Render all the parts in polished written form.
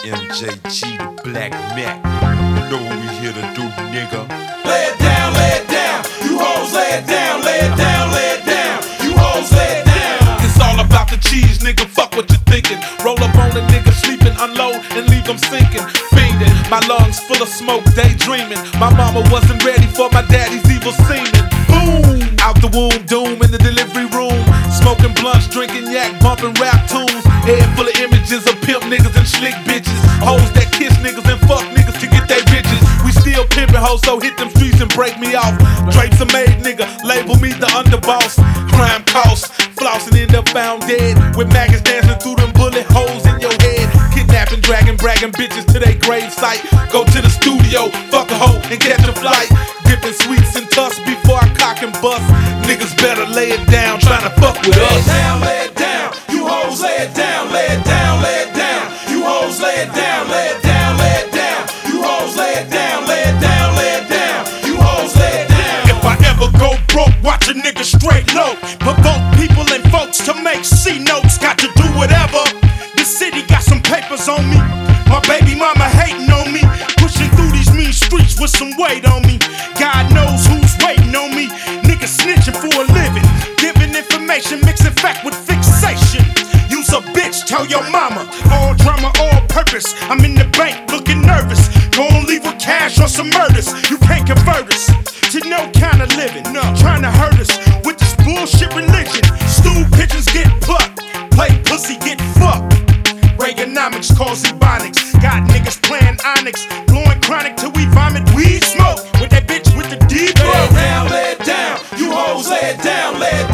MJG, the Black Mac. You know what we here to do, nigga. Lay it down, you hoes lay it down, you hoes lay it down. It's all about the cheese, nigga, fuck what you thinking. Roll up on a nigga sleeping, unload and leave them sinking. Fiending, my lungs full of smoke, daydreaming. My mama wasn't ready for my daddy's evil semen. Boom! Out the womb, doom in the delivery room. Smoking blunts, drinking yak, bumping rap tunes. Head full of images of pimp niggas and slick bitches. Hoes that kiss niggas and fuck niggas to get they bitches. We still pimpin' hoes, so hit them streets and break me off. Drapes are made, nigga, label me the underboss. Crime costs, flossing end up found dead. With maggots dancing through them bullet holes in your head. Kidnapping, dragging, bragging bitches to their grave site. Go to the studio, fuck a hoe and catch a flight. Dipping sweets and tusks before I cock and bust. Niggas better lay it down, tryna fuck with us. Lay it down, you hoes lay it down, you hoes lay it down, you hoes lay it down, you hoes lay it down. If I ever go broke, watch a nigga straight low. Provoke people and folks to make C notes. Got to do whatever. This city got some papers on me. My baby mama hating on me. Pushing through these mean streets with some weight on me. God knows who's waiting on me. Niggas snitching for a living. Giving information, mixing fact with fixation. You's a bitch, tell your mama. All drama, all purpose. I'm in the bank looking nervous. Gon' leave with cash or some murders. You can't convert us to no kind of living. No, trying to hurt us with this bullshit religion. Stool pigeons get plucked. Play pussy get fucked. Reaganomics cause ebonics. Got niggas playing Onyx. Blowing chronic till we vomit weed smoke. With that bitch with the deep throat. Lay it down, you hoes lay it down,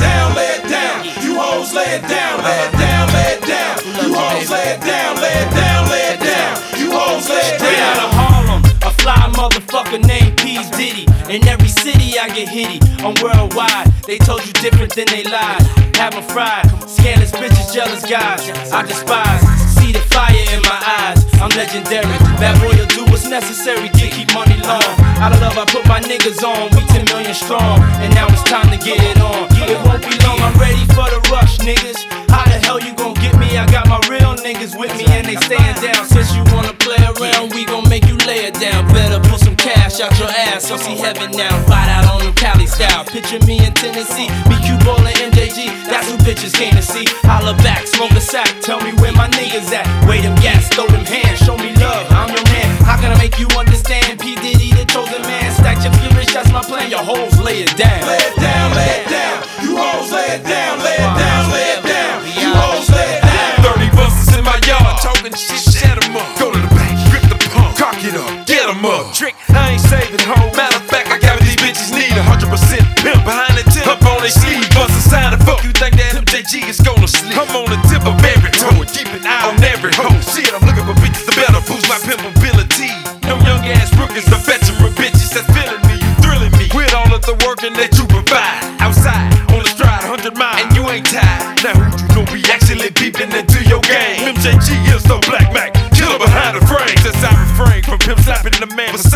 you hoes lay it down, you hoes lay it down, you hoes lay it Straight out down. of Harlem, a fly motherfucker named P. Diddy. In every city I get hitty, I'm worldwide. They told you different than they lied. Have 'em fried, scandalous bitches, jealous guys. I despise, see the fire in my eyes. I'm legendary, bad boy will do what's necessary to keep money long. Out of love I put my niggas on, we 10 million strong. And now it's time to get it on. It won't be long, I'm ready for the rush, niggas. How the hell you gon' get me? I got my real niggas with me and they stayin' down. Since you wanna play around, we gon' make you lay it down. Better pull some cash out your ass, so see heaven now. Fight out on them Cali style. Picture me in Tennessee, BQ Ball and MJG. That's who bitches came to see. Holla back, smoke a sack, tell me where my niggas at. Weigh them gas, throw them hands, show me love, I'm your man. How can I make you understand? P. Diddy, the chosen man. Stack your furious, that's my plan. Your hoes lay it down. Lay it down, you hoes lay it down, you hoes lay it down. 30 buses in my yard, talking shit, set 'em up. Go to the bank, grip the pump, cock it up, get 'em up. Trick, I ain't saving home. Matter of fact, I got what these bitches need. 100% pimp behind the tip, up on they sleeve. Bust aside and fuck, you think that MJG is gonna sleep? I'm on the tip of every toe, keep an eye on every hoe. Shit, I'm looking for bitches to better boost my pimp ability. No young ass rookies, the veteran bitches that's feeling me, you thrilling me. With all of the working that you provide. Outside, on the stride, 100 miles, and you ain't tired. Now who you gon' be actually peeping into your game? MJG is the Black Mac, killer behind the frame. Since I refrain from pimp slapping the man.